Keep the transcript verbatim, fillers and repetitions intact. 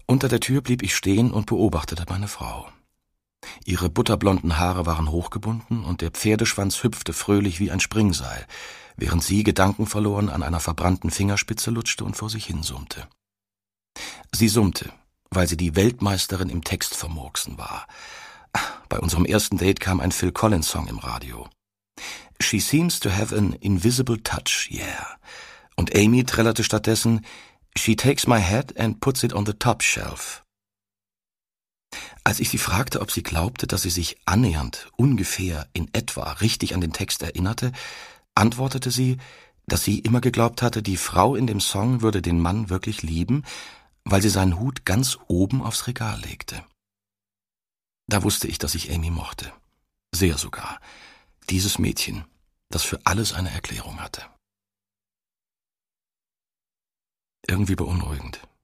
Unter der Tür blieb ich stehen und beobachtete meine Frau. Ihre butterblonden Haare waren hochgebunden und der Pferdeschwanz hüpfte fröhlich wie ein Springseil, während sie gedankenverloren an einer verbrannten Fingerspitze lutschte und vor sich hin summte. Sie summte, weil sie die Weltmeisterin im Textvermurksen war. Bei unserem ersten Date kam ein Phil Collins Song im Radio. She seems to have an invisible touch, yeah. Und Amy trällerte stattdessen, She takes my head and puts it on the top shelf. Als ich sie fragte, ob sie glaubte, dass sie sich annähernd, ungefähr, in etwa richtig an den Text erinnerte, antwortete sie, dass sie immer geglaubt hatte, die Frau in dem Song würde den Mann wirklich lieben, weil sie seinen Hut ganz oben aufs Regal legte. Da wusste ich, dass ich Amy mochte. Sehr sogar. Dieses Mädchen, das für alles eine Erklärung hatte. Irgendwie beunruhigend.